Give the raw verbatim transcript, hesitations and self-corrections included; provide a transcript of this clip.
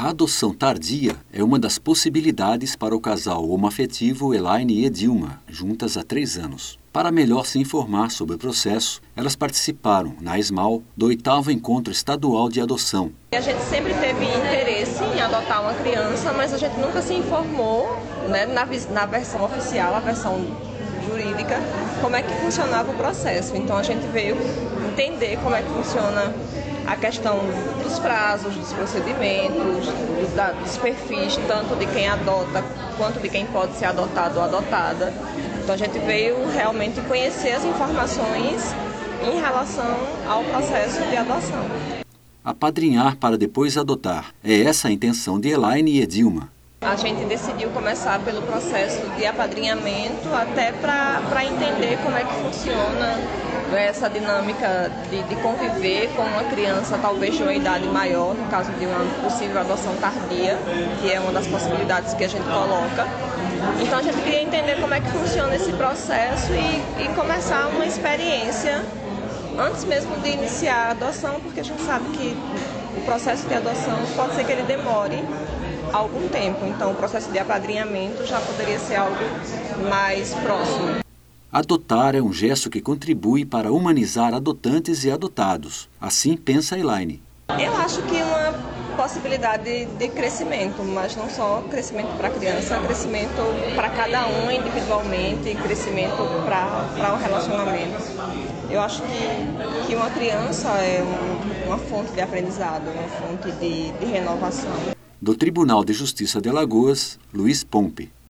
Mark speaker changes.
Speaker 1: A adoção tardia é uma das possibilidades para o casal homoafetivo Elaine e Edilma, juntas há três anos. Para melhor se informar sobre o processo, elas participaram, na ESMAL, do oitavo Encontro Estadual de Adoção.
Speaker 2: A gente sempre teve interesse em adotar uma criança, mas a gente nunca se informou, né, na, na versão oficial, a versão jurídica, como é que funcionava o processo. Então a gente veio entender como é que funciona a questão dos prazos, dos procedimentos, dos, da, dos perfis, tanto de quem adota quanto de quem pode ser adotado ou adotada. Então a gente veio realmente conhecer as informações em relação ao processo de adoção.
Speaker 1: Apadrinhar para depois adotar. É essa a intenção de Elaine e Edilma.
Speaker 2: A gente decidiu começar pelo processo de apadrinhamento até para entender como é que funciona essa dinâmica de, de conviver com uma criança talvez de uma idade maior, no caso de uma possível adoção tardia, que é uma das possibilidades que a gente coloca. Então a gente queria entender como é que funciona esse processo e, e começar uma experiência antes mesmo de iniciar a adoção, porque a gente sabe que o processo de adoção pode ser que ele demore algum tempo, então o processo de apadrinhamento já poderia ser algo mais próximo.
Speaker 1: Adotar é um gesto que contribui para humanizar adotantes e adotados. Assim pensa Elaine.
Speaker 2: Eu acho que uma possibilidade de crescimento, mas não só crescimento para a criança, crescimento para cada um individualmente, crescimento para o relacionamento. Eu acho que, que uma criança é um, uma fonte de aprendizado, uma fonte de, de renovação.
Speaker 1: Do Tribunal de Justiça de Alagoas, Luiz Pompe.